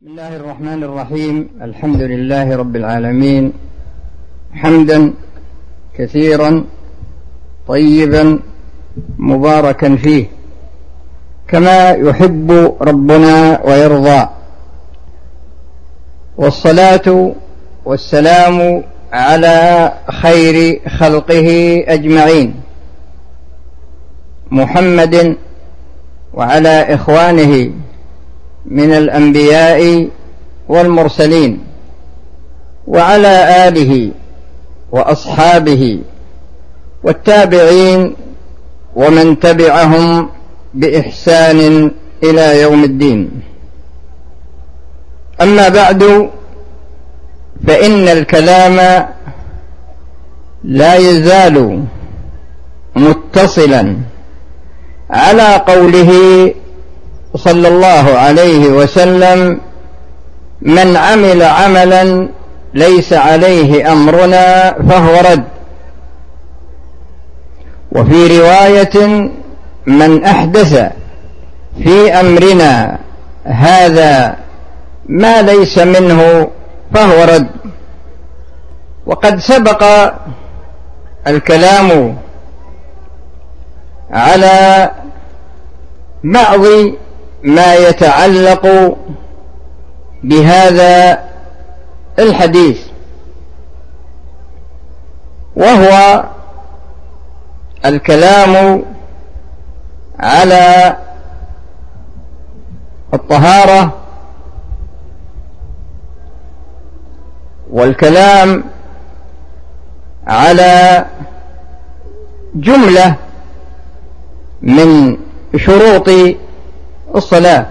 بسم الله الرحمن الرحيم. الحمد لله رب العالمين، حمدا كثيرا طيبا مباركا فيه كما يحب ربنا ويرضى، والصلاة والسلام على خير خلقه أجمعين محمد وعلى إخوانه من الأنبياء والمرسلين، وعلى آله وأصحابه والتابعين ومن تبعهم بإحسان إلى يوم الدين. أما بعد، فإن الكلام لا يزال متصلا على قوله صلى الله عليه وسلم: من عمل عملا ليس عليه أمرنا فهو رد. وفي رواية: من أحدث في أمرنا هذا ما ليس منه فهو رد. وقد سبق الكلام على بعض ما يتعلق بهذا الحديث، وهو الكلام على الطهارة، والكلام على جملة من شروط الصلاة.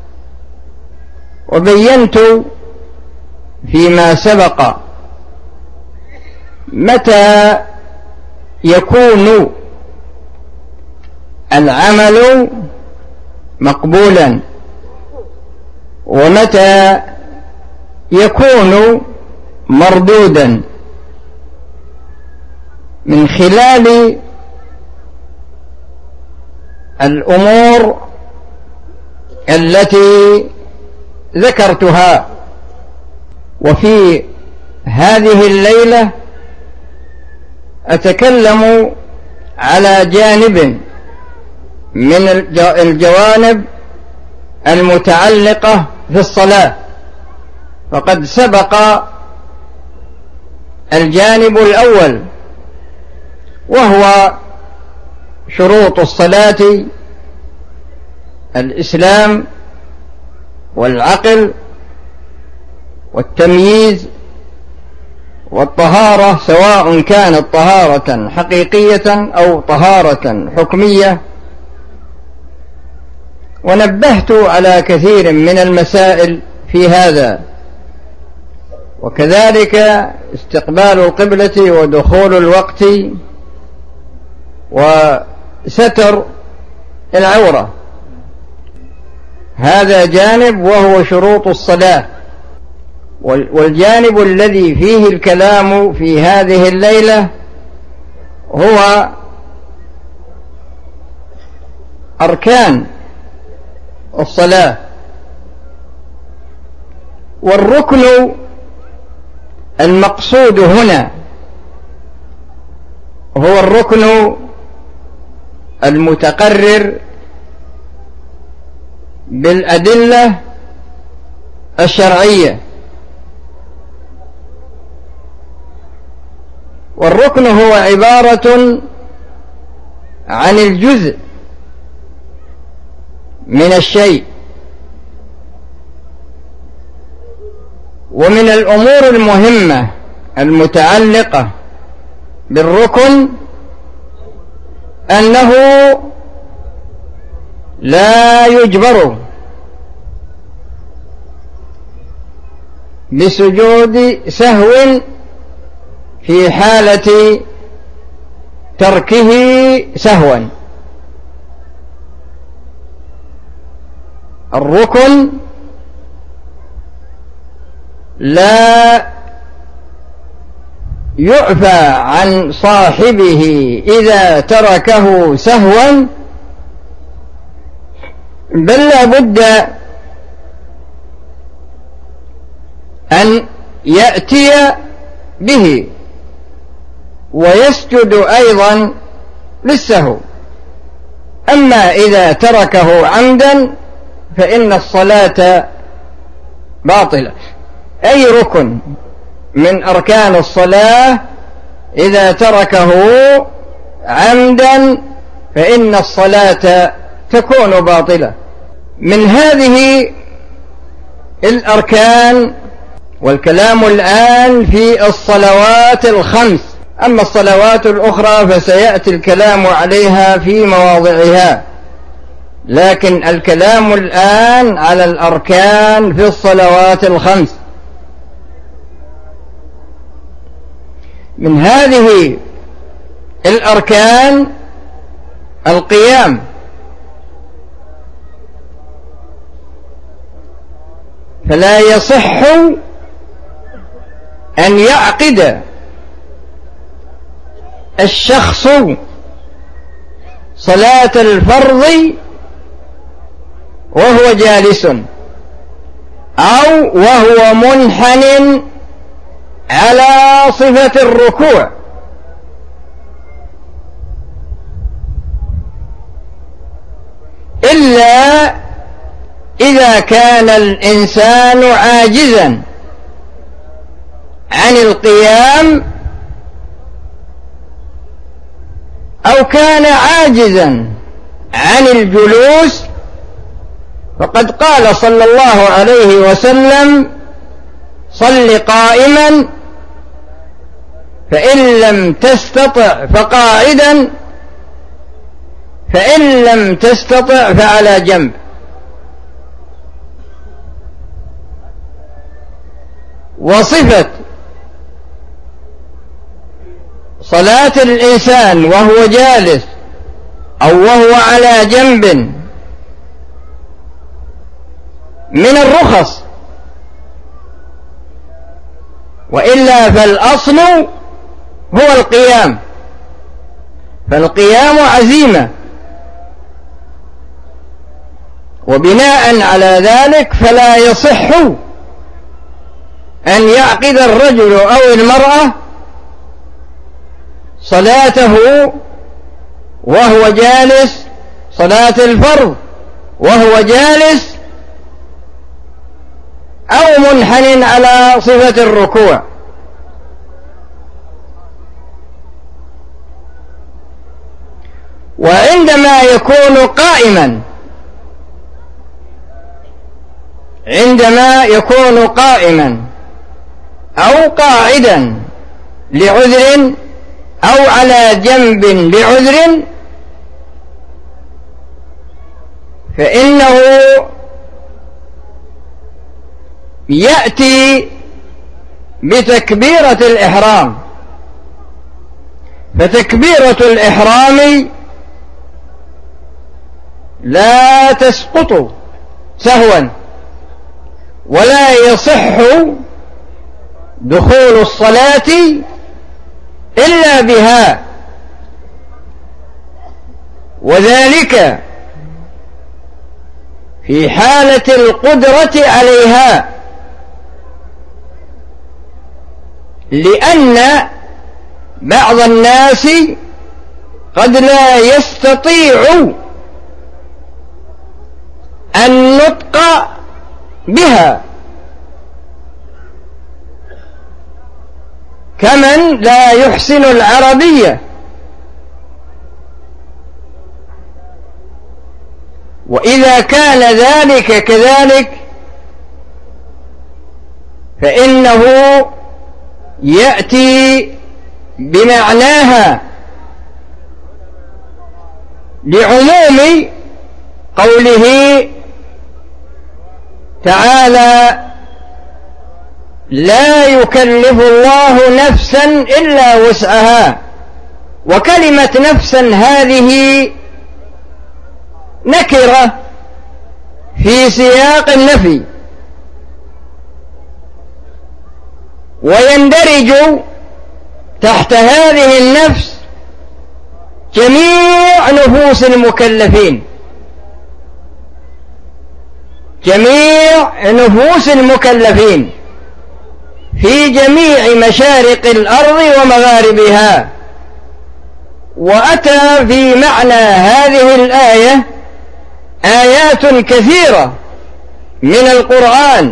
وبينت فيما سبق متى يكون العمل مقبولا ومتى يكون مردودا، من خلال الأمور التي ذكرتها. وفي هذه الليلة أتكلم على جانب من الجوانب المتعلقة في الصلاة. فقد سبق الجانب الأول، وهو شروط الصلاة: الإسلام والعقل والتمييز والطهارة، سواء كانت طهارة حقيقية أو طهارة حكمية. ونبهت على كثير من المسائل في هذا، وكذلك استقبال القبلة ودخول الوقت وستر العورة. هذا جانب وهو شروط الصلاة. والجانب الذي فيه الكلام في هذه الليلة هو أركان الصلاة. والركن المقصود هنا هو الركن المتقرر بالأدلة الشرعية. والركن هو عبارة عن الجزء من الشيء. ومن الأمور المهمة المتعلقة بالركن أنه لا يجبر بسجود سهو في حالة تركه سهوا. الركن لا يعفى عن صاحبه إذا تركه سهوا، بل لا بد أن يأتي به، ويسجد أيضا للسهو. أما إذا تركه عمدا فإن الصلاة باطلة. أي ركن من أركان الصلاة إذا تركه عمدا فإن الصلاة تكون باطلة. من هذه الأركان، والكلام الآن في الصلوات الخمس. أما الصلوات الأخرى فسيأتي الكلام عليها في مواضعها، لكن الكلام الآن على الأركان في الصلوات الخمس. من هذه الأركان القيام، فلا يصح أن يعقد الشخص صلاة الفرض وهو جالس أو وهو منحن على صفة الركوع، إلا إذا كان الإنسان عاجزا عن القيام أو كان عاجزا عن الجلوس، فقد قال صلى الله عليه وسلم: صل قائما، فإن لم تستطع فقاعدا، فإن لم تستطع فعلى جنب. وصفة صلاة الإنسان وهو جالس أو وهو على جنب من الرخص، وإلا فالأصل هو القيام، فالقيام عزيمة. وبناء على ذلك فلا يصح أن يعقد الرجل أو المرأة صلاته وهو جالس، صلاة الفرض وهو جالس أو منحن على صفة الركوع. وعندما يكون قائما، عندما يكون قائما أو قاعدا لعذر أو على جنب لعذر، فإنه يأتي بتكبيرة الإحرام. فتكبيرة الإحرام لا تسقط سهوا، ولا يصح دخول الصلاة إلا بها، وذلك في حالة القدرة عليها، لأن بعض الناس قد لا يستطيع النطق بها، كمن لا يحسن العربية. وإذا كان ذلك كذلك فإنه يأتي بمعناها لعموم قوله تعالى: لا يكلف الله نفسا إلا وسعها. وكلمة نفسا هذه نكرة في سياق النفي، ويندرج تحت هذه النفس جميع نفوس المكلفين، جميع نفوس المكلفين، في جميع مشارق الأرض ومغاربها. وأتى في معنى هذه الآية آيات كثيرة من القرآن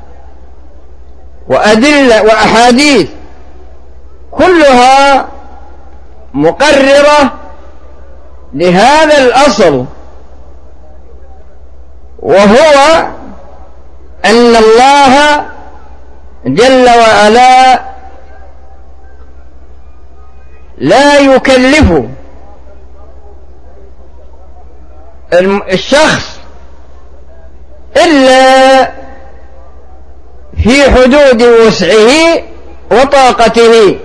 وأدلة وأحاديث كلها مقررة لهذا الأصل، وهو أن الله جل وعلا لا يكلف الشخص إلا في حدود وسعه وطاقته،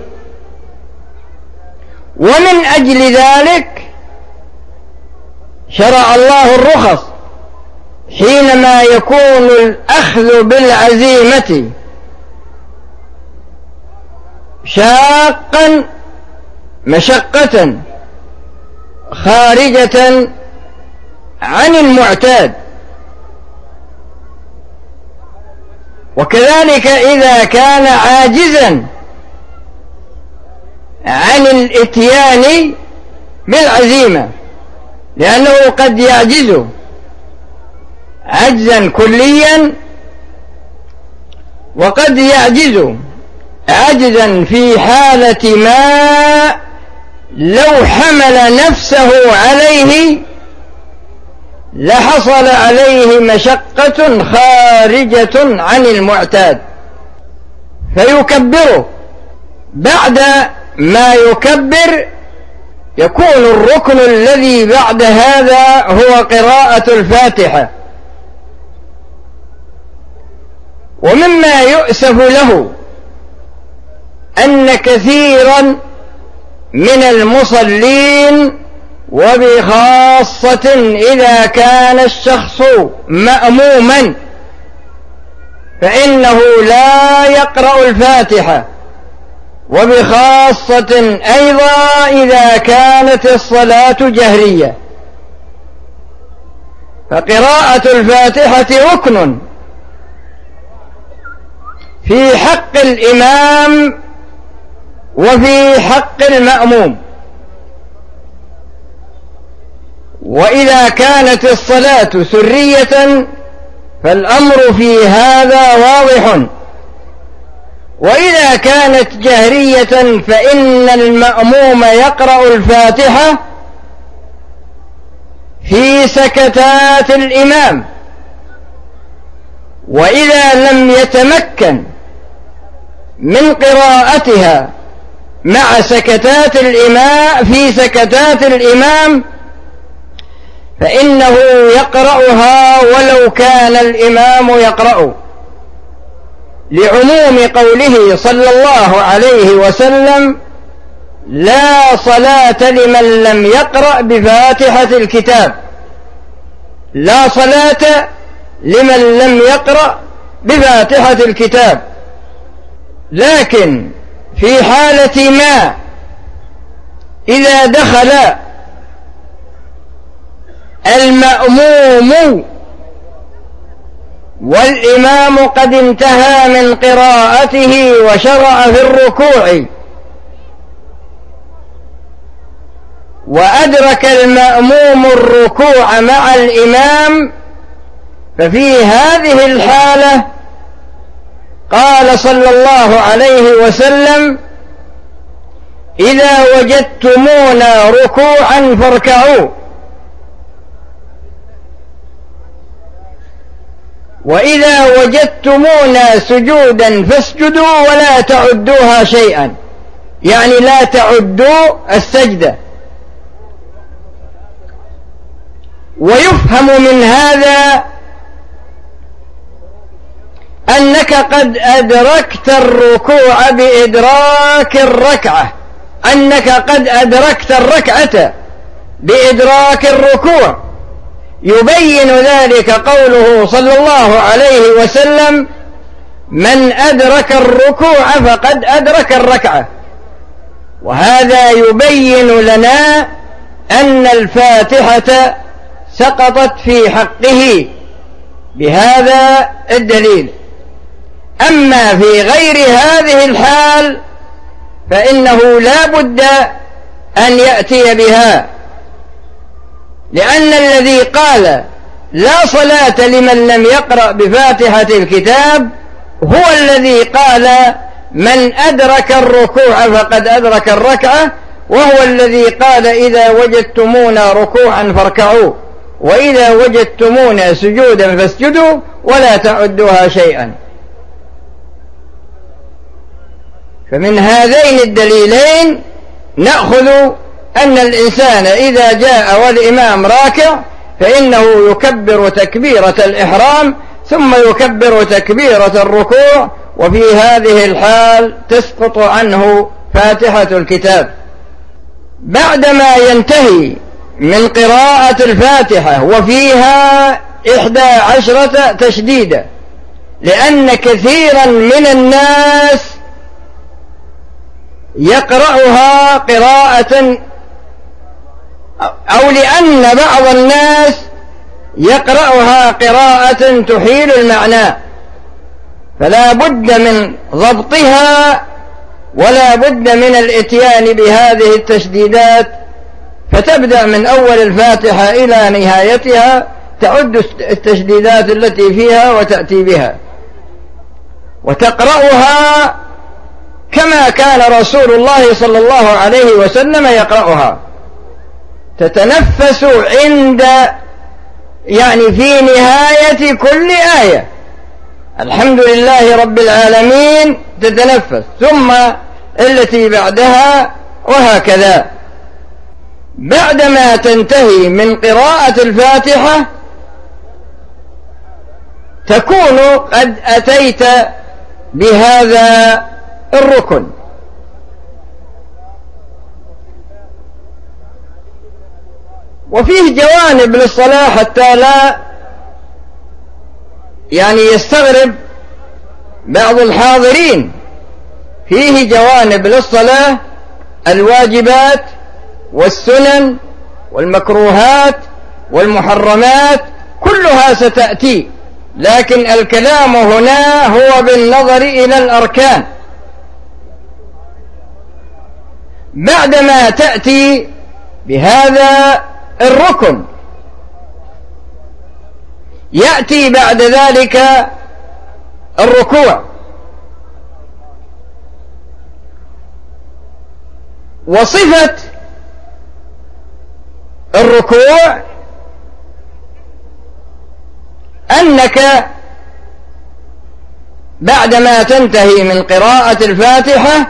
ومن أجل ذلك شرع الله الرخص حينما يكون الأخذ بالعزيمة شاقا مشقة خارجة عن المعتاد. وكذلك إذا كان عاجزا عن الإتيان بالعزيمة، لأنه قد يعجز عجزا كليا، وقد يعجز عجزا في حالة ما لو حمل نفسه عليه لحصل عليه مشقة خارجة عن المعتاد، فيكبره. بعد ما يكبر يكون الركن الذي بعد هذا هو قراءة الفاتحة. ومما يؤسف له أن كثيرا من المصلين، وبخاصة إذا كان الشخص مأموما، فإنه لا يقرأ الفاتحة، وبخاصة أيضا إذا كانت الصلاة جهرية، فقراءة الفاتحة ركن في حق الإمام وفي حق المأموم. وإذا كانت الصلاة سرية فالأمر في هذا واضح، وإذا كانت جهرية فإن المأموم يقرأ الفاتحة في سكتات الإمام، وإذا لم يتمكن من قراءتها مع سكتات الإمام في سكتات الإمام فإنه يقرأها ولو كان الإمام يقرأ، لعموم قوله صلى الله عليه وسلم: لا صلاة لمن لم يقرأ بفاتحة الكتاب. لا صلاة لمن لم يقرأ بفاتحة الكتاب. لكن في حالة ما إذا دخل المأموم والإمام قد انتهى من قراءته وشرع في الركوع، وأدرك المأموم الركوع مع الإمام، ففي هذه الحالة قال صلى الله عليه وسلم: إذا وجدتمونا ركوعا فاركعوا، وإذا وجدتمونا سجودا فاسجدوا ولا تعدوها شيئا، يعني لا تعدوا السجدة. ويفهم من هذا أنك قد أدركت الركوع بإدراك الركعة، أنك قد أدركت الركعة بإدراك الركوع. يبين ذلك قوله صلى الله عليه وسلم: من أدرك الركوع فقد أدرك الركعة. وهذا يبين لنا أن الفاتحة سقطت في حقه بهذا الدليل. أما في غير هذه الحال فإنه لا بد أن يأتي بها، لأن الذي قال لا صلاة لمن لم يقرأ بفاتحة الكتاب هو الذي قال من أدرك الركوع فقد أدرك الركعة، وهو الذي قال إذا وجدتمونا ركوعا فاركعوا وإذا وجدتمونا سجودا فاسجدوا ولا تعدوها شيئا. فمن هذين الدليلين نأخذ أن الإنسان إذا جاء والإمام راكع فإنه يكبر تكبيرة الإحرام ثم يكبر تكبيرة الركوع، وفي هذه الحال تسقط عنه فاتحة الكتاب. بعدما ينتهي من قراءة الفاتحة وفيها 11 تشديدة، لأن كثيرا من الناس يقرأها قراءة، أو لأن بعض الناس يقرأها قراءة تحيل المعنى، فلا بد من ضبطها ولا بد من الاتيان بهذه التشديدات، فتبدأ من أول الفاتحة إلى نهايتها تعد التشديدات التي فيها وتأتي بها وتقرأها كما كان رسول الله صلى الله عليه وسلم يقرأها، تتنفس عند في نهاية كل آية الحمد لله رب العالمين تتنفس، ثم التي بعدها، وهكذا. بعدما تنتهي من قراءة الفاتحة تكون قد أتيت بهذا الركن. وفيه جوانب للصلاة حتى لا يستغرب بعض الحاضرين، فيه جوانب للصلاة: الواجبات والسنن والمكروهات والمحرمات كلها ستأتي، لكن الكلام هنا هو بالنظر إلى الأركان. بعدما تأتي بهذا الركن يأتي بعد ذلك الركوع، وصفة الركوع أنك بعدما تنتهي من قراءة الفاتحة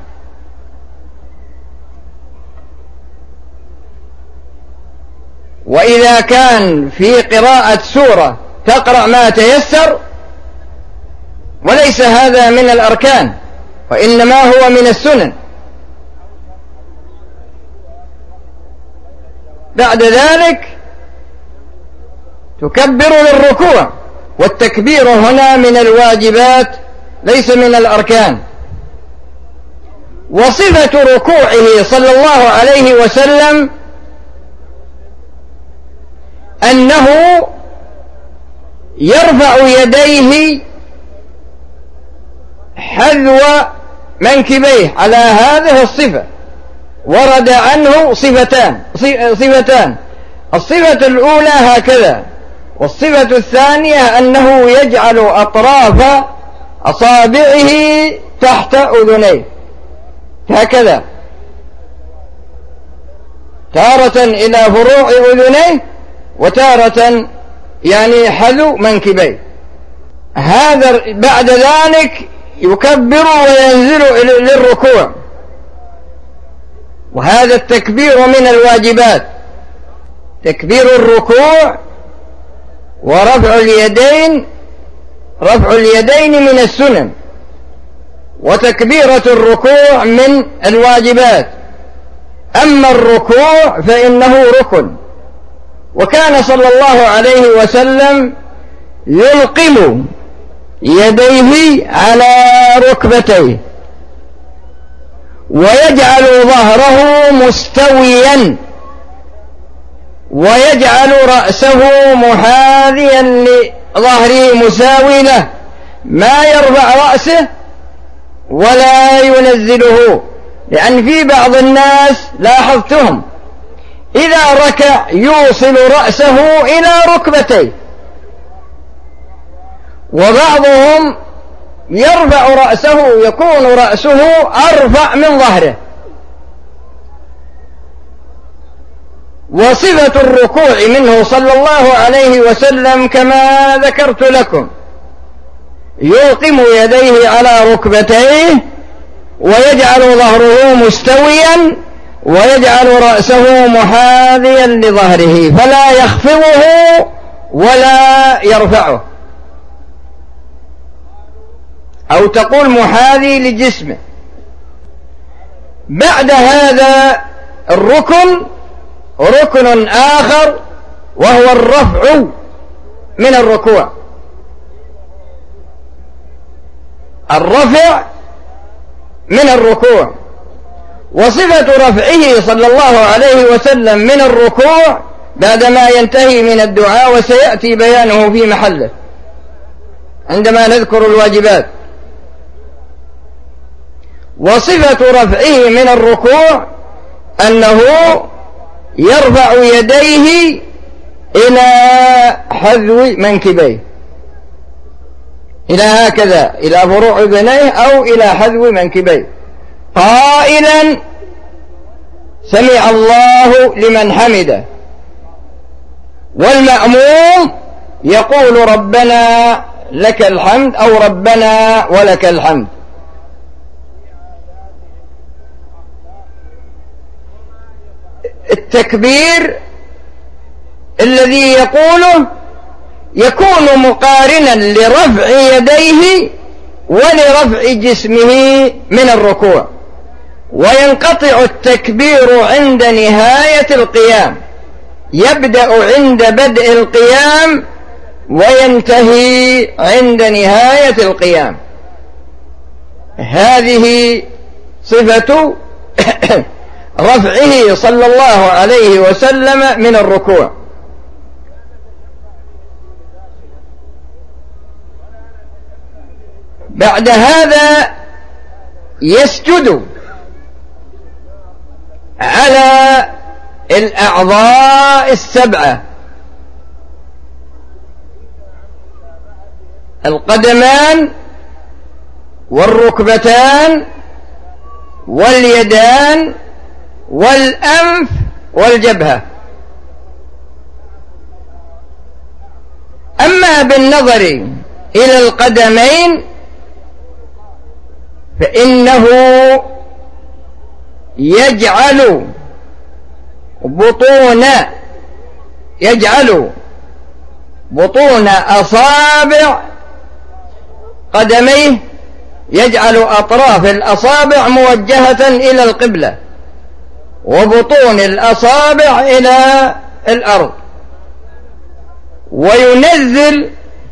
وإذا كان في قراءة سورة تقرأ ما تيسر، وليس هذا من الأركان وإنما هو من السنن. بعد ذلك تكبر للركوع، والتكبير هنا من الواجبات ليس من الأركان. وصفة ركوعه صلى الله عليه وسلم أنه يرفع يديه حذو منكبيه على هذه الصفة. ورد عنه صفتان: الصفة الأولى هكذا، والصفة الثانية أنه يجعل أطراف أصابعه تحت أذنيه هكذا، تارة إلى فروع أذنيه وتارة حذو منكبيه. هذا بعد ذلك يكبر وينزل للركوع، وهذا التكبير من الواجبات، تكبير الركوع ورفع اليدين. رفع اليدين من السنن، وتكبيرة الركوع من الواجبات. أما الركوع فإنه ركن، وكان صلى الله عليه وسلم يلقم يديه على ركبتيه ويجعل ظهره مستويا ويجعل رأسه محاذيا لظهره مساوي له، ما يرفع رأسه ولا ينزله، لأن في بعض الناس لاحظتهم إذا ركع يوصل رأسه إلى ركبتيه، وبعضهم يرفع رأسه يكون رأسه أرفع من ظهره. وصفة الركوع منه صلى الله عليه وسلم كما ذكرت لكم، يلقم يديه على ركبتيه ويجعل ظهره مستويا ويجعل رأسه محاذيا لظهره، فلا يخفضه ولا يرفعه، أو تقول محاذي لجسمه. بعد هذا الركن ركن آخر وهو الرفع من الركوع. الرفع من الركوع، وصفة رفعه صلى الله عليه وسلم من الركوع بعدما ينتهي من الدعاء، وسيأتي بيانه في محله عندما نذكر الواجبات. وصفة رفعه من الركوع أنه يرفع يديه إلى حذو منكبيه، إلى هكذا، إلى فروع اذنيه أو إلى حذو منكبيه، قائلا سمع الله لمن حمده، والمأموم يقول ربنا لك الحمد أو ربنا ولك الحمد. التكبير الذي يقوله يكون مقارنا لرفع يديه ولرفع جسمه من الركوع، وينقطع التكبير عند نهاية القيام، يبدأ عند بدء القيام وينتهي عند نهاية القيام. هذه صفة رفعه صلى الله عليه وسلم من الركوع. بعد هذا يسجد على الأعضاء السبعة: القدمان والركبتان واليدان والأنف والجبهة. أما بالنظر إلى القدمين فإنه يجعل بطون أصابع قدميه، يجعل أطراف الأصابع موجهة إلى القبلة، وبطون الأصابع إلى الأرض، وينزل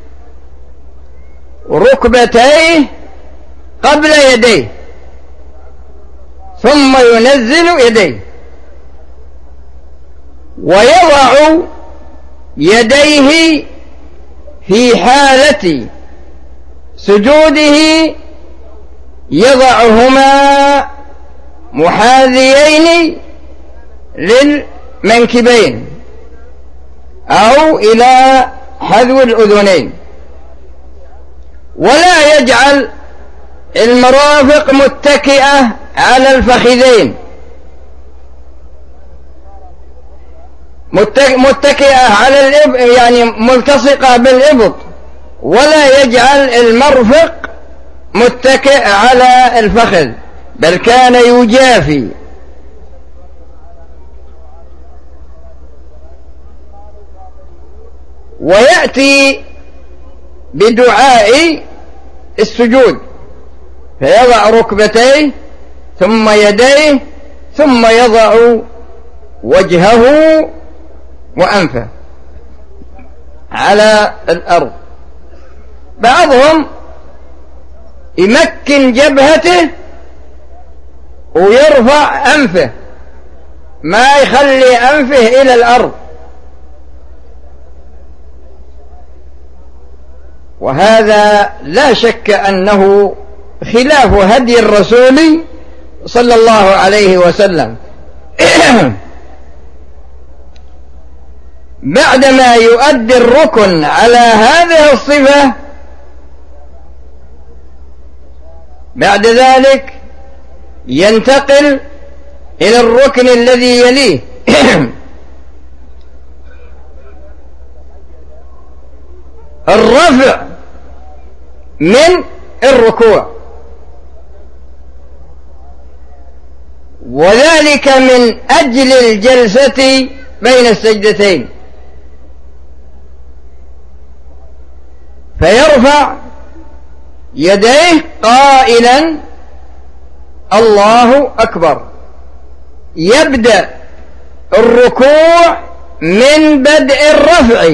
ركبتيه قبل يديه، ثم ينزل يديه، ويضع يديه في حالة سجوده، يضعهما محاذيين للمنكبين أو إلى حذو الأذنين، ولا يجعل المرافق متكئة على الفخذين، متكئة على الإبط، يعني ملتصقة بالإبط، ولا يجعل المرفق متكئ على الفخذ، بل كان يجافي. ويأتي بدعاء السجود، فيضع ركبتيه ثم يديه ثم يضع وجهه وأنفه على الأرض. بعضهم يمكن جبهته ويرفع أنفه، ما يخلي أنفه إلى الأرض، وهذا لا شك أنه خلاف هدي الرسول صلى الله عليه وسلم. بعدما يؤدي الركن على هذه الصفة بعد ذلك ينتقل إلى الركن الذي يليه الرفع من الركوع، وذلك من أجل الجلسة بين السجدتين، فيرفع يديه قائلا الله أكبر، يبدأ الركوع من بدء الرفع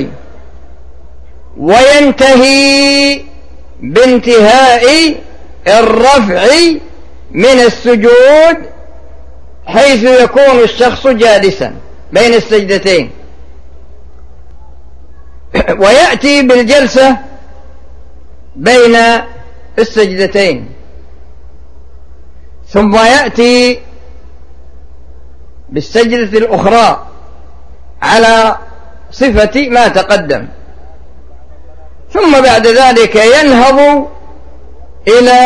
وينتهي بانتهاء الرفع من السجود، حيث يكون الشخص جالسا بين السجدتين، ويأتي بالجلسة بين السجدتين، ثم يأتي بالسجدة الأخرى على صفة ما تقدم، ثم بعد ذلك ينهض إلى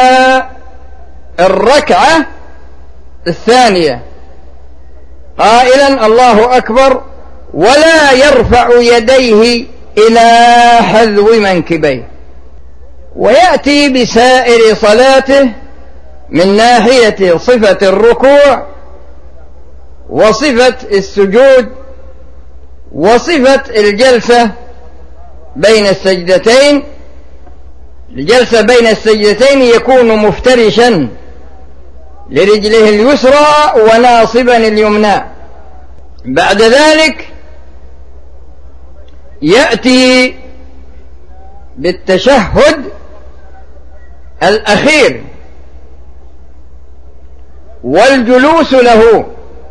الركعة الثانية قائلا الله أكبر، ولا يرفع يديه إلى حذو منكبيه، ويأتي بسائر صلاته من ناحية صفة الركوع وصفة السجود وصفة الجلسة بين السجدتين. الجلسة بين السجدتين يكون مفترشا لرجله اليسرى وناصبا اليمنى. بعد ذلك يأتي بالتشهد الأخير والجلوس له،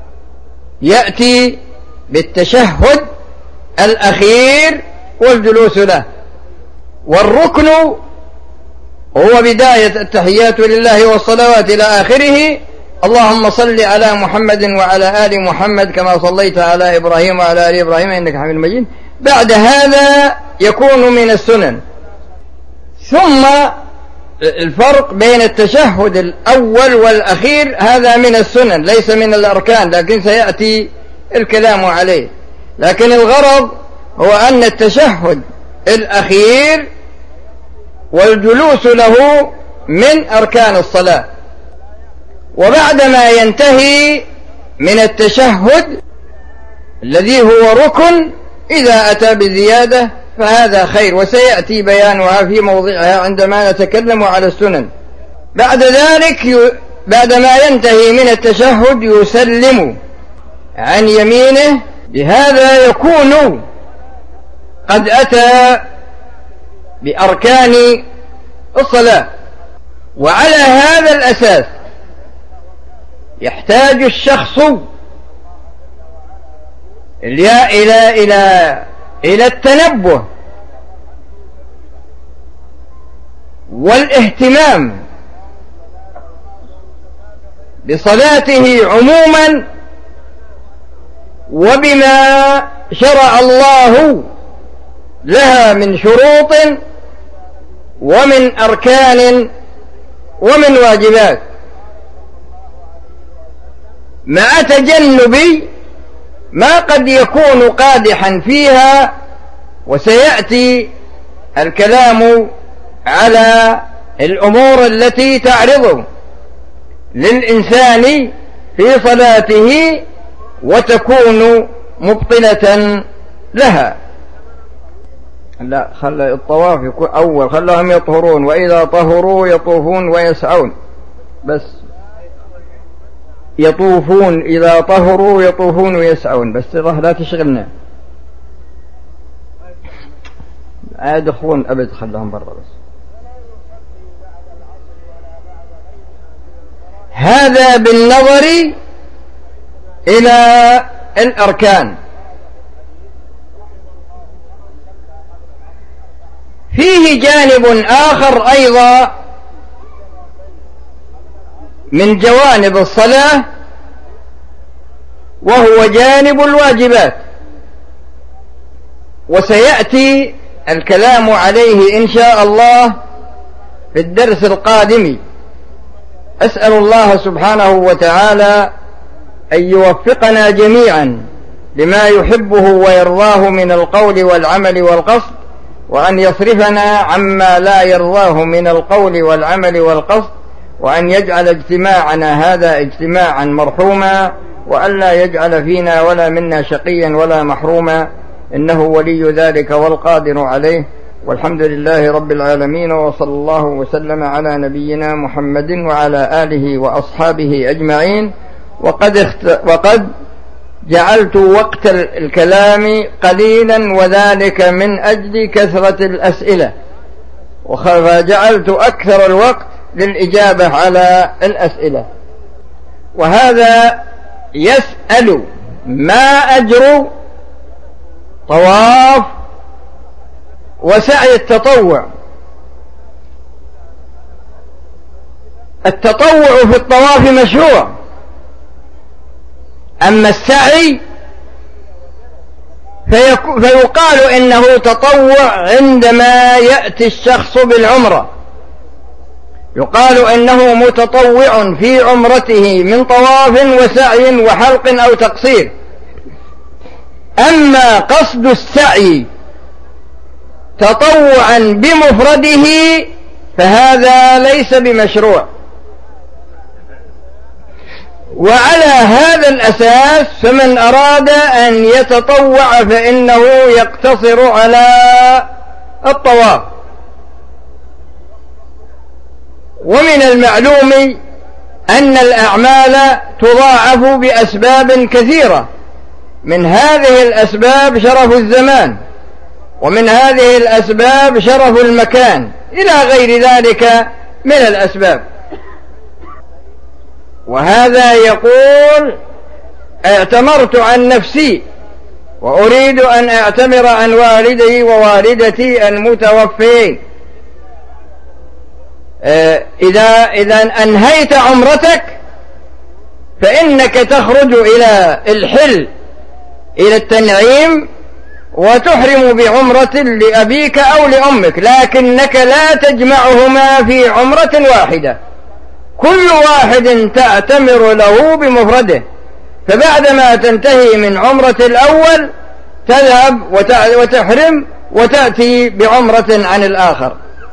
يأتي بالتشهد الأخير والجلوس له. والركن هو بداية التحيات لله والصلوات إلى آخره، اللهم صل على محمد وعلى آل محمد كما صليت على إبراهيم وعلى آل إبراهيم إنك حميد مجيد. بعد هذا يكون من السنن. ثم الفرق بين التشهد الأول والأخير هذا من السنن ليس من الأركان، لكن سيأتي الكلام عليه. لكن الغرض هو أن التشهد الأخير والجلوس له من أركان الصلاة. وبعدما ينتهي من التشهد الذي هو ركن إذا أتى بزيادة فهذا خير، وسيأتي بيانها في موضعها عندما نتكلم على السنن. بعد ذلك بعدما ينتهي من التشهد يسلم عن يمينه، بهذا يكون قد أتى بأركان الصلاة. وعلى هذا الأساس يحتاج الشخص إلى التنبه والاهتمام بصلاته عموما وبما شرع الله لها من شروط ومن أركان ومن واجبات، مع تجنب ما قد يكون قادحا فيها. وسيأتي الكلام على الأمور التي تعرض للإنسان في صلاته وتكون مبطلة لها. لا، خلى الطواف يكون أول، خلاهم يطهرون، وإذا طهروا يطوفون ويسعون، بس يطوفون، إذا طهروا يطوفون ويسعون، بس لا تشغلنا، يدخلون أبد، خلاهم برا بس. هذا بالنظر إلى الأركان. فيه جانب آخر أيضا من جوانب الصلاة، وهو جانب الواجبات، وسيأتي الكلام عليه إن شاء الله في الدرس القادم. أسأل الله سبحانه وتعالى أن يوفقنا جميعا لما يحبه ويرضاه من القول والعمل والقصد، وأن يصرفنا عما لا يرضاه من القول والعمل والقصد، وأن يجعل اجتماعنا هذا اجتماعا مرحوما، وأن لا يجعل فينا ولا منا شقيا ولا محروما، إنه ولي ذلك والقادر عليه. والحمد لله رب العالمين، وصلى الله وسلم على نبينا محمد وعلى آله وأصحابه أجمعين. وقد جعلت وقت الكلام قليلا، وذلك من أجل كثرة الأسئلة، فجعلت أكثر الوقت للإجابة على الأسئلة. وهذا يسأل: ما أجر طواف وسعي التطوع؟ التطوع في الطواف مشروع، أما السعي فيقال إنه تطوع عندما يأتي الشخص بالعمرة، يقال إنه متطوع في عمرته من طواف وسعي وحلق أو تقصير. أما قصد السعي تطوعا بمفرده فهذا ليس بمشروع. وعلى هذا الأساس فمن أراد أن يتطوع فإنه يقتصر على الطواف. ومن المعلوم أن الأعمال تضاعف بأسباب كثيرة، من هذه الأسباب شرف الزمان، ومن هذه الأسباب شرف المكان، إلى غير ذلك من الأسباب. وهذا يقول: اعتمرت عن نفسي وأريد أن أعتمر عن والدي ووالدتي المتوفين. إذا أنهيت عمرتك فإنك تخرج إلى الحل، إلى التنعيم، وتحرم بعمرة لأبيك أو لأمك، لكنك لا تجمعهما في عمرة واحدة، كل واحد تعتمر له بمفرده. فبعدما تنتهي من عمرة الأول تذهب وتحرم وتأتي بعمرة عن الآخر.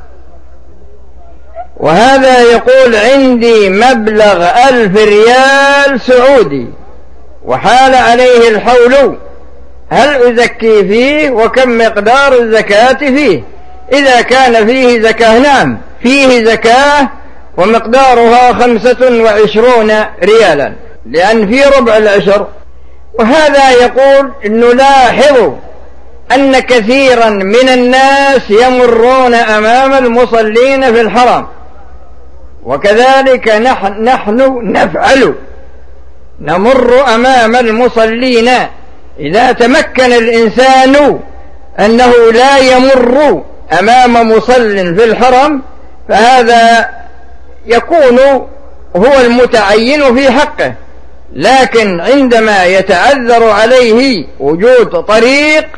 وهذا يقول: عندي مبلغ 1000 ريال سعودي وحال عليه الحول، هل أزكي فيه؟ وكم مقدار الزكاة فيه؟ إذا كان فيه زكاة، نعم فيه زكاة، ومقدارها 25 ريالا، لأن في ربع العشر. وهذا يقول: نلاحظ أن كثيرا من الناس يمرون أمام المصلين في الحرم، وكذلك نحن نفعل، نمر أمام المصلين. إذا تمكن الإنسان أنه لا يمر أمام مصل في الحرم فهذا يكون هو المتعين في حقه. لكن عندما يتعذر عليه وجود طريق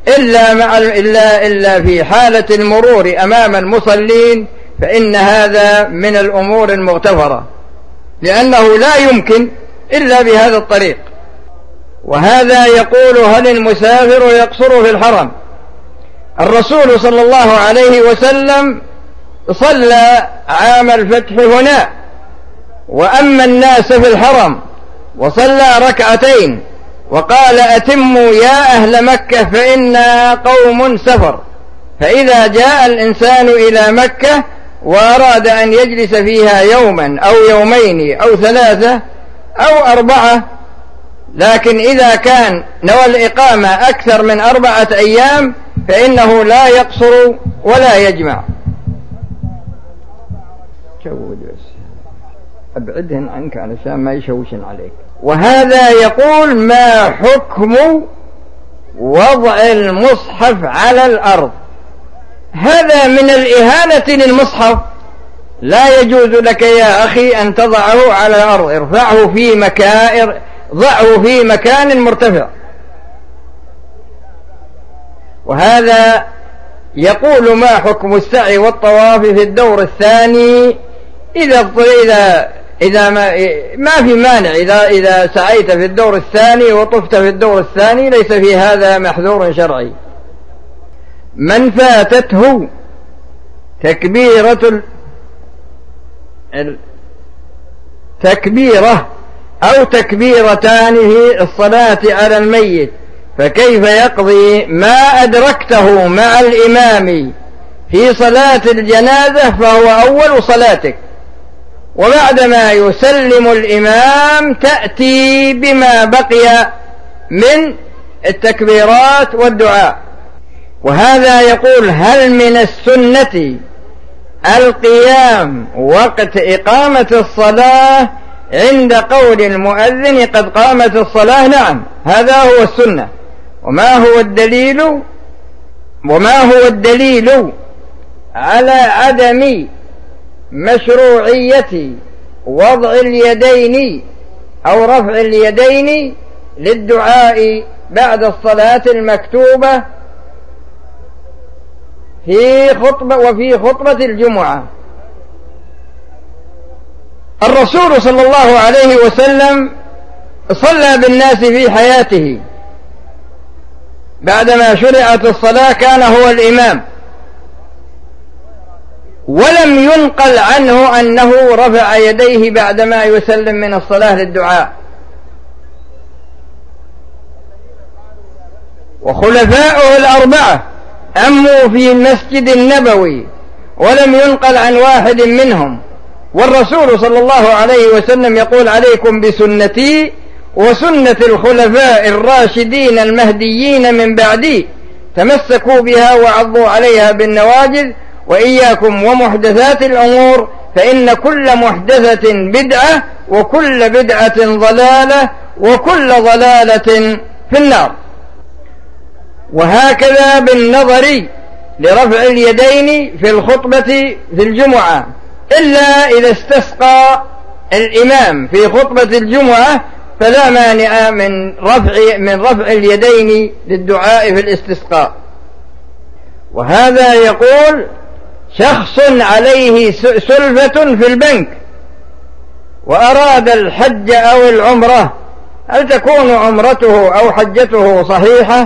إلا في حالة المرور أمام المصلين فإن هذا من الأمور المغتفرة، لأنه لا يمكن إلا بهذا الطريق. وهذا يقول: هل المسافر يقصر في الحرم؟ الرسول صلى الله عليه وسلم صلى عام الفتح هنا، وأما الناس في الحرم وصلى ركعتين وقال: أتموا يا أهل مكة فإنا قوم سفر. فإذا جاء الإنسان إلى مكة وأراد أن يجلس فيها يوما أو يومين أو 3 أو 4، لكن إذا كان نوى الإقامة أكثر من 4 أيام فإنه لا يقصر ولا يجمع. أبعدهن عنك علشان ما يشوشن عليك. وهذا يقول: ما حكم وضع المصحف على الأرض؟ هذا من الإهانة للمصحف. لا يجوز لك يا أخي أن تضعه على الأرض، ضعه في مكان مرتفع. وهذا يقول: ما حكم السعي والطواف في الدور الثاني إذا ما في مانع، إذا سعيت في الدور الثاني وطفت في الدور الثاني ليس في هذا محذور شرعي. من فاتته تكبيرة أو تكبيرتان في الصلاة على الميت فكيف يقضي؟ ما أدركته مع الإمام في صلاة الجنازة فهو أول صلاتك، وبعدما يسلم الإمام تأتي بما بقي من التكبيرات والدعاء. وهذا يقول: هل من السنة القيام وقت إقامة الصلاة عند قول المؤذن قد قامت الصلاة؟ نعم، هذا هو السنة. وما هو الدليل على عدم مشروعية وضع اليدين أو رفع اليدين للدعاء بعد الصلاة المكتوبة وفي خطبة الجمعة؟ الرسول صلى الله عليه وسلم صلى بالناس في حياته، بعدما شرعت الصلاة كان هو الإمام، ولم ينقل عنه أنه رفع يديه بعدما يسلم من الصلاة للدعاء. وخلفاؤه الأربعة أموا في المسجد النبوي ولم ينقل عن واحد منهم. والرسول صلى الله عليه وسلم يقول: عليكم بسنتي وسنة الخلفاء الراشدين المهديين من بعدي، تمسكوا بها وعضوا عليها بالنواجذ، وإياكم ومحدثات الأمور فإن كل محدثة بدعة وكل بدعة ضلالة وكل ضلالة في النار. وهكذا بالنظر لرفع اليدين في الخطبة في الجمعة، إلا إذا استسقى الإمام في خطبة الجمعة فلا مانع من رفع اليدين للدعاء في الاستسقاء. وهذا يقول: شخص عليه سلفة في البنك وأراد الحج أو العمرة، هل تكون عمرته أو حجته صحيحة؟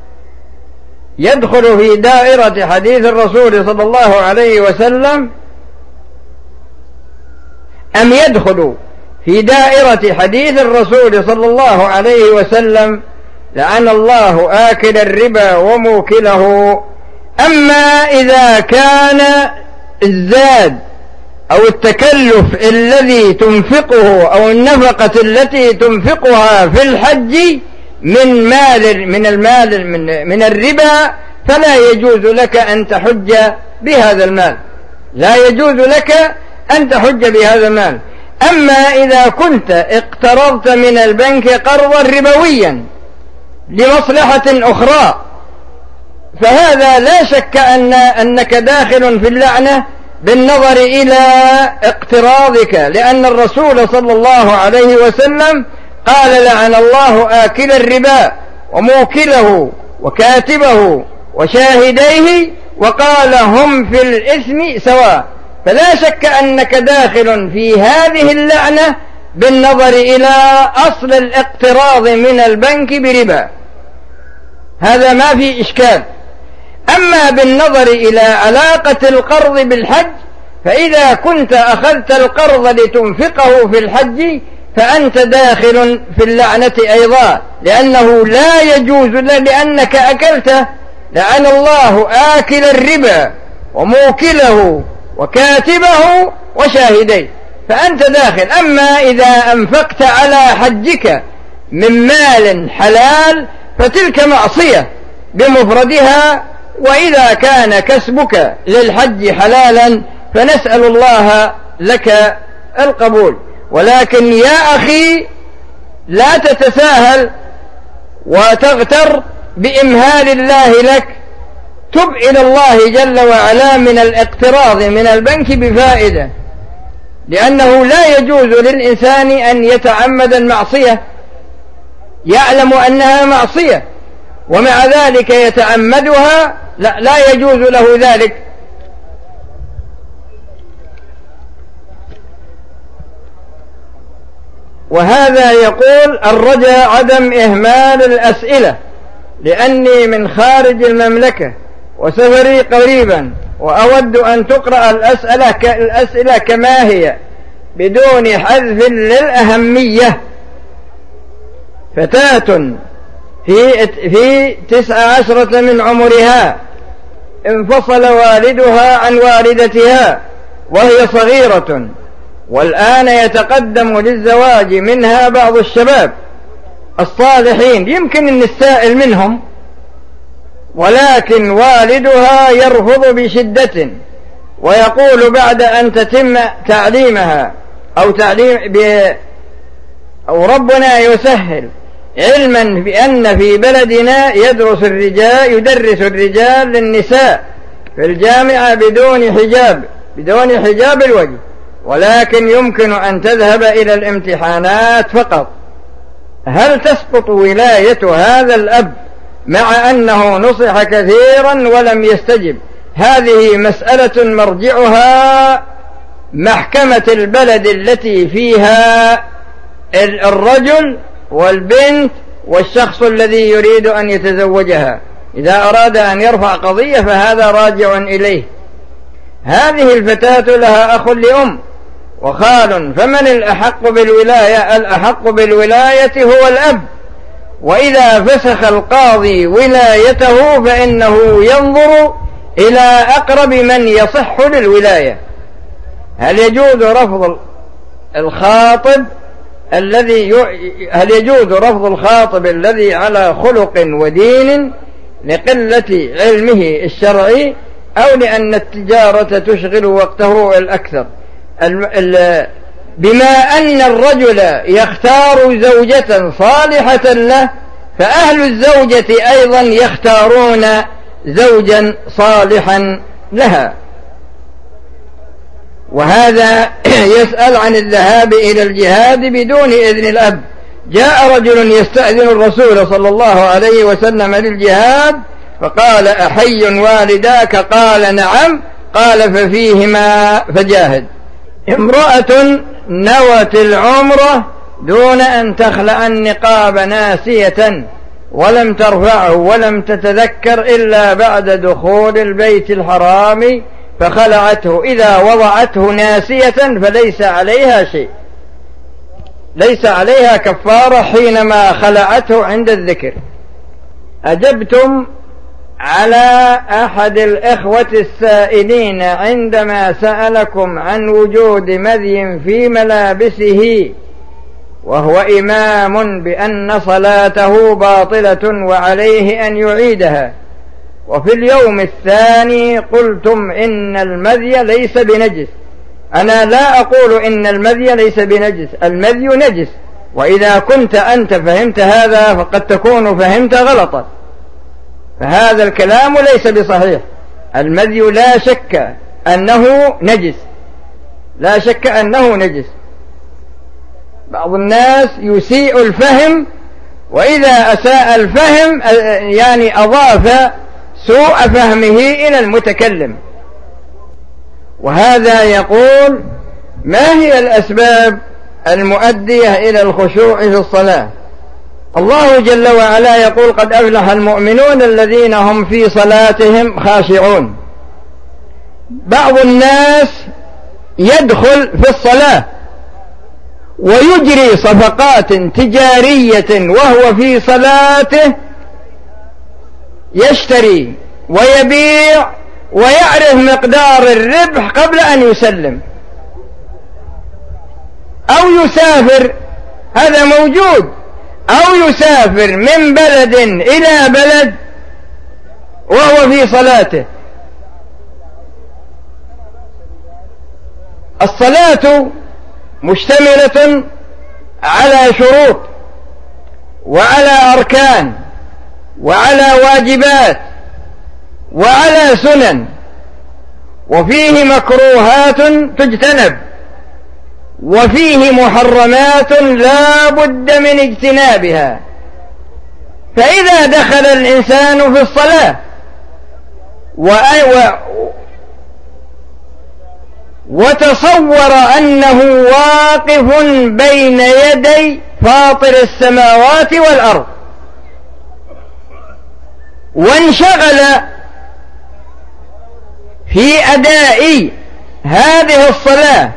يدخل في دائرة حديث الرسول صلى الله عليه وسلم أم يدخل في دائرة حديث الرسول صلى الله عليه وسلم: لعن الله آكل الربا وموكله؟ أما إذا كان الزاد أو التكلف الذي تنفقه أو النفقة التي تنفقها في الحج من الربا فلا يجوز لك أن تحج بهذا المال، لا يجوز لك أن تحج بهذا المال. أما إذا كنت اقترضت من البنك قرضا ربويا لمصلحة أخرى فهذا لا شك أنك داخل في اللعنة بالنظر إلى اقتراضك، لأن الرسول صلى الله عليه وسلم قال: لعن الله آكل الربا وموكله وكاتبه وشاهديه، وقال: هم في الإثم سواء. فلا شك أنك داخل في هذه اللعنة بالنظر إلى أصل الاقتراض من البنك بربا، هذا ما في إشكال. أما بالنظر إلى علاقة القرض بالحج، فإذا كنت أخذت القرض لتنفقه في الحج فأنت داخل في اللعنة أيضا، لأنه لا يجوز لأنك أكلته. لعن الله آكل الربا وموكله وكاتبه وشاهديه، فأنت داخل. أما إذا أنفقت على حجك من مال حلال فتلك معصية بمفردها، وإذا كان كسبك للحج حلالا فنسأل الله لك القبول. ولكن يا أخي لا تتساهل وتغتر بإمهال الله لك تب إلى الله جل وعلا من الاقتراض من البنك بفائدة، لأنه لا يجوز للإنسان أن يتعمد المعصية يعلم أنها معصية ومع ذلك يتعمدها، لا يجوز له ذلك. وهذا يقول الرجاء عدم إهمال الأسئلة، لأني من خارج المملكة وسفري قريبا، وأود أن تقرأ الأسئلة كما هي بدون حذف للأهمية. فتاة في 19 من عمرها انفصل والدها عن والدتها وهي صغيرة، والآن يتقدم للزواج منها بعض الشباب الصالحين، يمكن أن السائل منهم، ولكن والدها يرفض بشدة ويقول بعد أن تتم تعليمها أو ربنا يسهل، علما بأن في بلدنا يدرس الرجال للنساء في الجامعة بدون حجاب الوجه، ولكن يمكن أن تذهب إلى الامتحانات فقط. هل تسقط ولاية هذا الأب مع أنه نصح كثيرا ولم يستجب؟ هذه مسألة مرجعها محكمة البلد التي فيها الرجل والبنت والشخص الذي يريد أن يتزوجها. إذا أراد أن يرفع قضية فهذا راجع إليه. هذه الفتاة لها أخ لأم وخال، فمن الأحق بالولاية؟ الأحق بالولاية هو الأب، وإذا فسخ القاضي ولايته فإنه ينظر إلى أقرب من يصح للولاية. هل يجوز رفض الخاطب الذي على خلق ودين لقلة علمه الشرعي، أو لأن التجارة تشغل وقته الأكثر؟ بما أن الرجل يختار زوجة صالحة له، فأهل الزوجة أيضا يختارون زوجا صالحا لها. وهذا يسأل عن الذهاب إلى الجهاد بدون إذن الأب. جاء رجل يستأذن الرسول صلى الله عليه وسلم للجهاد فقال: أحي والداك؟ قال: نعم. قال: ففيهما فجاهد. امرأة نوت العمرة دون أن تخلع النقاب ناسية ولم ترفعه ولم تتذكر إلا بعد دخول البيت الحرام فخلعته. إذا وضعته ناسية فليس عليها شيء، ليس عليها كفارة حينما خلعته عند الذكر. أجبتم على أحد الإخوة السائلين عندما سألكم عن وجود مذي في ملابسه وهو إمام بأن صلاته باطلة وعليه أن يعيدها، وفي اليوم الثاني قلتم إن المذي ليس بنجس. أنا لا أقول إن المذي ليس بنجس، المذي نجس، وإذا كنت أنت فهمت هذا فقد تكون فهمت غلطا، فهذا الكلام ليس بصحيح. المذي لا شك أنه نجس، لا شك أنه نجس. بعض الناس يسيء الفهم، وإذا أساء الفهم يعني أضاف سوء فهمه إلى المتكلم. وهذا يقول: ما هي الأسباب المؤدية إلى الخشوع في الصلاة؟ الله جل وعلا يقول: قد أفلح المؤمنون الذين هم في صلاتهم خاشعون. بعض الناس يدخل في الصلاة ويجري صفقات تجارية وهو في صلاته، يشتري ويبيع ويعرف مقدار الربح قبل أن يسلم، أو يسافر، هذا موجود، أو يسافر من بلد إلى بلد وهو في صلاته. الصلاة مشتملة على شروط وعلى أركان وعلى واجبات، وعلى سنن، وفيه مكروهات تجتنب، وفيه محرمات لا بد من اجتنابها. فإذا دخل الإنسان في الصلاة وتصور أنه واقف بين يدي فاطر السماوات والأرض، وانشغل في أداء هذه الصلاة،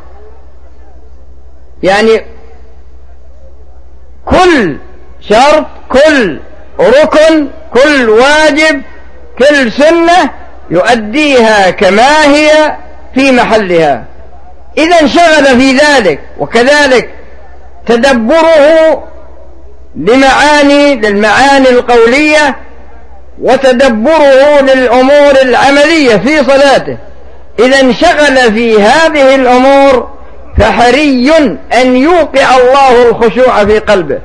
يعني كل شرط، كل ركن، كل واجب، كل سنة يؤديها كما هي في محلها، إذا انشغل في ذلك. وكذلك تدبره للمعاني القولية، وتدبره للأمور العملية في صلاته، إذا انشغل في هذه الأمور فحري أن يوقع الله الخشوع في قلبه.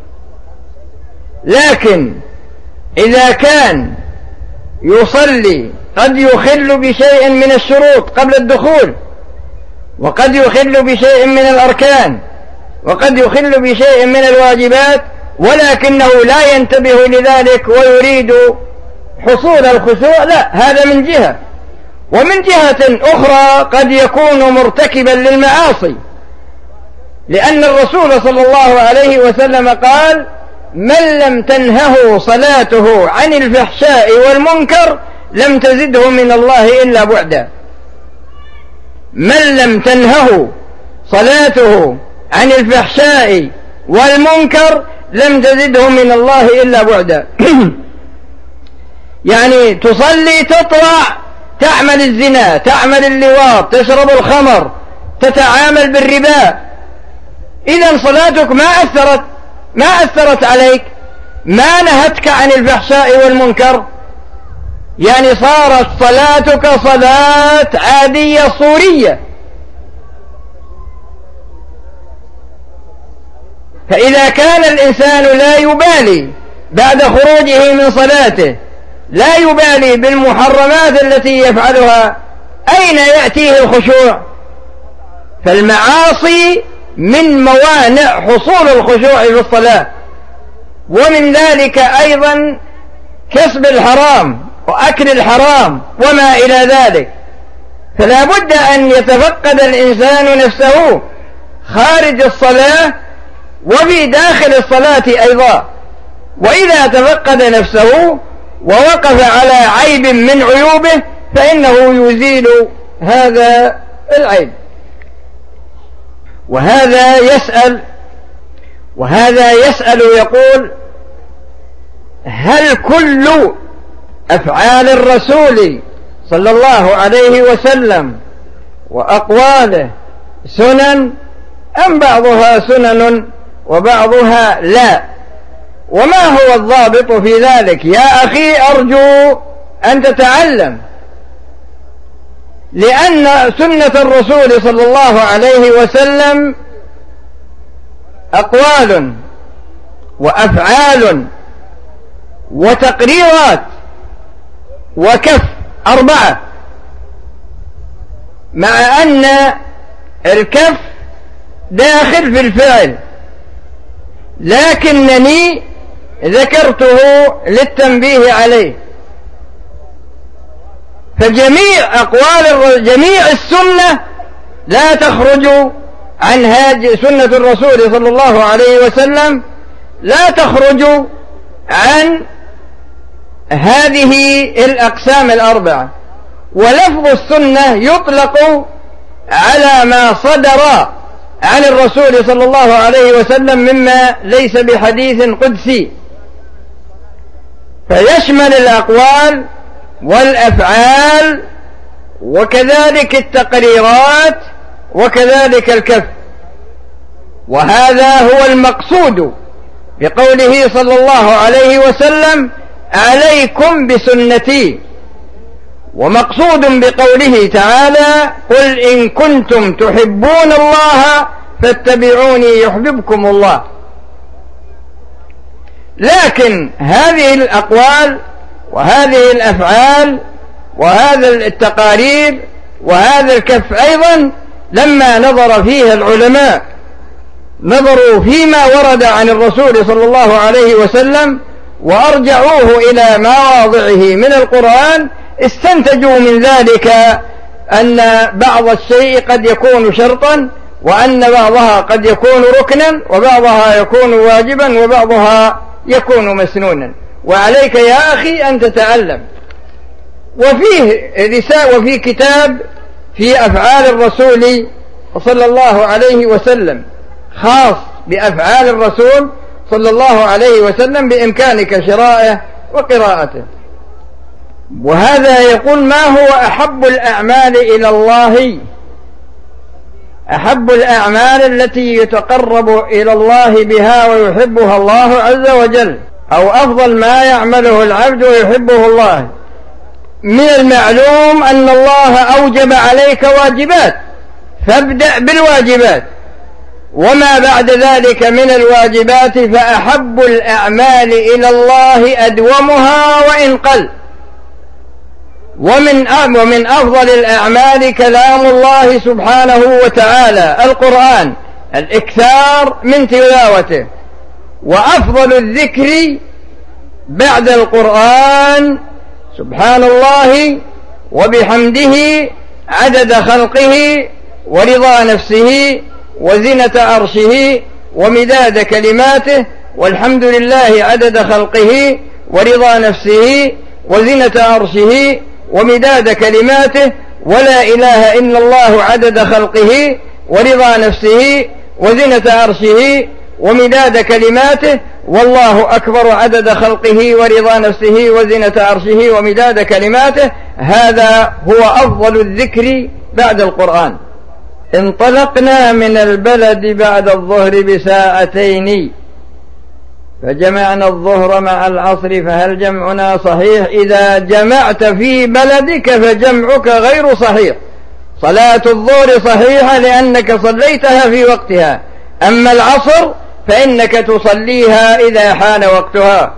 لكن إذا كان يصلي قد يخل بشيء من الشروط قبل الدخول، وقد يخل بشيء من الأركان، وقد يخل بشيء من الواجبات، ولكنه لا ينتبه لذلك ويريد حصول الخشوع، لا، هذا من جهة. ومن جهة أخرى قد يكون مرتكبا للمعاصي، لأن الرسول صلى الله عليه وسلم قال: من لم تنهه صلاته عن الفحشاء والمنكر لم تزده من الله إلا بعدا. من لم تنهه صلاته عن الفحشاء والمنكر لم تزده من الله إلا بعدا. يعني تصلي، تطلع، تعمل الزنا، تعمل اللواط، تشرب الخمر، تتعامل بالربا، إذن صلاتك ما أثرت عليك، ما نهتك عن الفحشاء والمنكر، يعني صارت صلاتك صلاة عادية صورية. فإذا كان الإنسان لا يبالي بعد خروجه من صلاته، لا يبالي بالمحرمات التي يفعلها، أين يأتيه الخشوع؟ فالمعاصي من موانع حصول الخشوع في الصلاة. ومن ذلك أيضا كسب الحرام وأكل الحرام وما إلى ذلك. فلا بد أن يتفقد الإنسان نفسه خارج الصلاة وفي داخل الصلاة أيضا. وإذا تفقد نفسه ووقف على عيب من عيوبه فإنه يزيل هذا العيب. وهذا يسأل يقول: هل كل أفعال الرسول صلى الله عليه وسلم وأقواله سنن أم بعضها سنن وبعضها لا؟ وما هو الضابط في ذلك؟ يا أخي أرجو أن تتعلم، لأن سنة الرسول صلى الله عليه وسلم أقوال وأفعال وتقريرات وكف 4، مع أن الكف داخل في الفعل، لكنني ذكرته للتنبيه عليه. فجميع جميع السنة لا تخرج عن سنة الرسول صلى الله عليه وسلم لا تخرج عن هذه الأقسام 4. ولفظ السنة يطلق على ما صدر عن الرسول صلى الله عليه وسلم مما ليس بحديث قدسي، فيشمل الأقوال والأفعال وكذلك التقريرات وكذلك الكف. وهذا هو المقصود بقوله صلى الله عليه وسلم: عليكم بسنتي. ومقصود بقوله تعالى: قل إن كنتم تحبون الله فاتبعوني يحببكم الله. لكن هذه الأقوال وهذه الأفعال وهذا التقارير وهذا الكف أيضا لما نظر فيها العلماء نظروا فيما ورد عن الرسول صلى الله عليه وسلم وأرجعوه إلى مواضعه من القرآن، استنتجوا من ذلك أن بعض الشيء قد يكون شرطا، وأن بعضها قد يكون ركنا، وبعضها يكون واجبا، وبعضها يكون مسنونا. وعليك يا أخي أن تتعلم. وفي كتاب في أفعال الرسول صلى الله عليه وسلم خاص بأفعال الرسول صلى الله عليه وسلم بإمكانك شرائه وقراءته. وهذا يقول: ما هو أحب الأعمال إلى الله؟ أحب الأعمال التي يتقرب إلى الله بها ويحبها الله عز وجل، أو أفضل ما يعمله العبد ويحبه الله. من المعلوم أن الله أوجب عليك واجبات، فابدأ بالواجبات، وما بعد ذلك من الواجبات فأحب الأعمال إلى الله أدومها وإن قل. ومن أفضل الأعمال كلام الله سبحانه وتعالى القرآن، الإكثار من تلاوته. وأفضل الذكر بعد القرآن سبحان الله وبحمده عدد خلقه ورضا نفسه وزنة عرشه ومداد كلماته، والحمد لله عدد خلقه ورضا نفسه وزنة عرشه ومداد كلماته، ولا إله إلا الله عدد خلقه ورضا نفسه وزنة عرشه ومداد كلماته، والله أكبر عدد خلقه ورضا نفسه وزنة عرشه ومداد كلماته. هذا هو أفضل الذكر بعد القرآن. انطلقنا من البلد بعد الظهر بساعتين فجمعنا الظهر مع العصر، فهل جمعنا صحيح؟ إذا جمعت في بلدك فجمعك غير صحيح. صلاة الظهر صحيحة لأنك صليتها في وقتها، أما العصر فإنك تصليها إذا حان وقتها.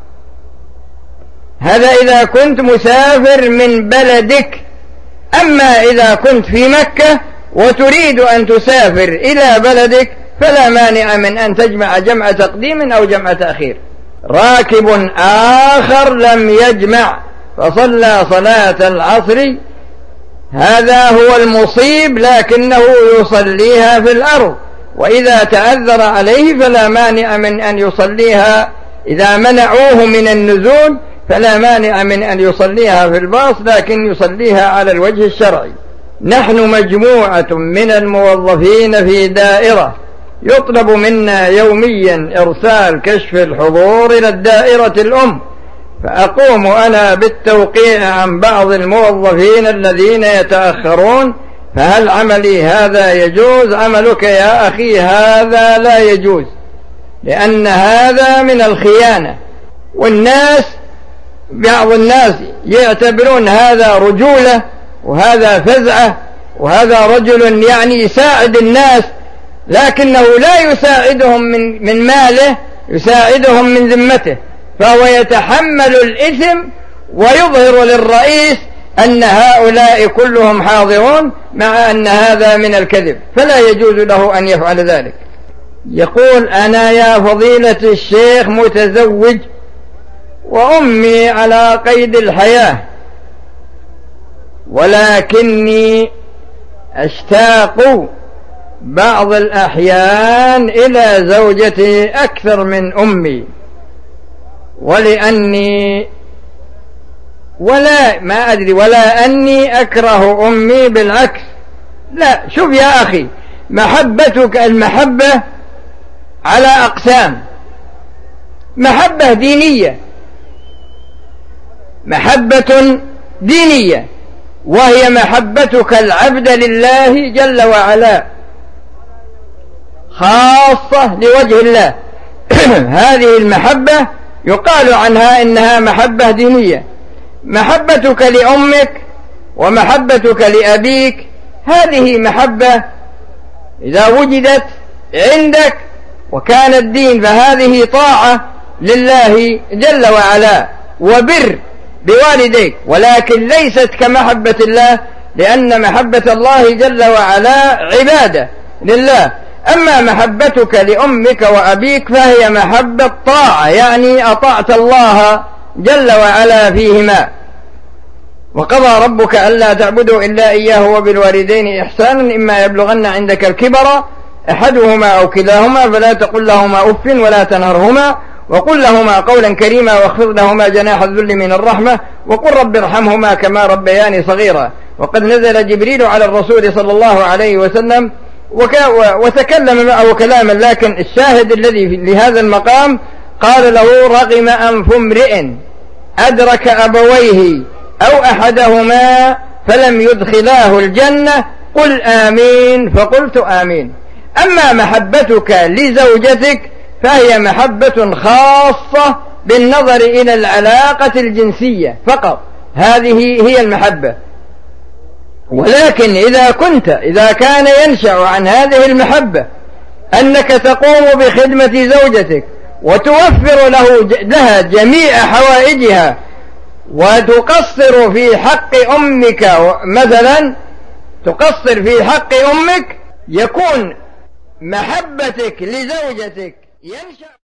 هذا إذا كنت مسافر من بلدك. أما إذا كنت في مكة وتريد أن تسافر إلى بلدك فلا مانع من أن تجمع جمع تقديم أو جمع تأخير. راكب آخر لم يجمع فصلى صلاة العصر، هذا هو المصيب، لكنه يصليها في الأرض، وإذا تعذر عليه فلا مانع من أن يصليها. إذا منعوه من النزول فلا مانع من أن يصليها في الباص، لكن يصليها على الوجه الشرعي. نحن مجموعة من الموظفين في دائرة، يطلب منا يوميا إرسال كشف الحضور إلى الدائرة الأم، فأقوم أنا بالتوقيع عن بعض الموظفين الذين يتأخرون. فهل عملي هذا يجوز؟ عملك يا أخي هذا لا يجوز، لأن هذا من الخيانة. والناس بعض الناس يعتبرون هذا رجولة وهذا فزعة، وهذا رجل يعني يساعد الناس، لكنه لا يساعدهم من ماله، يساعدهم من ذمته، فهو يتحمل الإثم ويظهر للرئيس أن هؤلاء كلهم حاضرون، مع أن هذا من الكذب، فلا يجوز له أن يفعل ذلك. يقول: أنا يا فضيلة الشيخ متزوج وأمي على قيد الحياة، ولكني أشتاق بعض الأحيان إلى زوجتي أكثر من أمي، ولا أني أكره أمي، بالعكس. لا، شوف يا أخي، محبتك المحبة على أقسام: محبة دينية، محبة دينية، وهي محبتك العبد لله جل وعلا خاصة لوجه الله. هذه المحبة يقال عنها إنها محبة دينية. محبتك لأمك ومحبتك لأبيك هذه محبة إذا وجدت عندك وكان الدين، فهذه طاعة لله جل وعلا وبر بوالديك، ولكن ليست كمحبة الله، لأن محبة الله جل وعلا عبادة لله. أما محبتك لأمك وأبيك فهي محبة طاعة، يعني أطعت الله جل وعلا فيهما. وقضى ربك ألا تعبدوا إلا إياه وبالوالدين إحسانا إما يبلغن عندك الكبر أحدهما أو كلاهما فلا تقل لهما أف ولا تنهرهما وقل لهما قولا كريما واخفض لهما جناح الذل من الرحمة وقل رب ارحمهما كما ربياني صغيرا. وقد نزل جبريل على الرسول صلى الله عليه وسلم وتكلم معه كلاما، لكن الشاهد الذي لهذا المقام قال له رغم أنف امرئ أدرك أبويه أو أحدهما فلم يدخلاه الجنة قل آمين، فقلت آمين. أما محبتك لزوجتك فهي محبة خاصة بالنظر إلى العلاقة الجنسية فقط، هذه هي المحبة. ولكن إذا كان ينشأ عن هذه المحبة أنك تقوم بخدمة زوجتك وتوفر لها جميع حوائجها وتقصر في حق أمك، مثلا تقصر في حق أمك، يكون محبتك لزوجتك ينشأ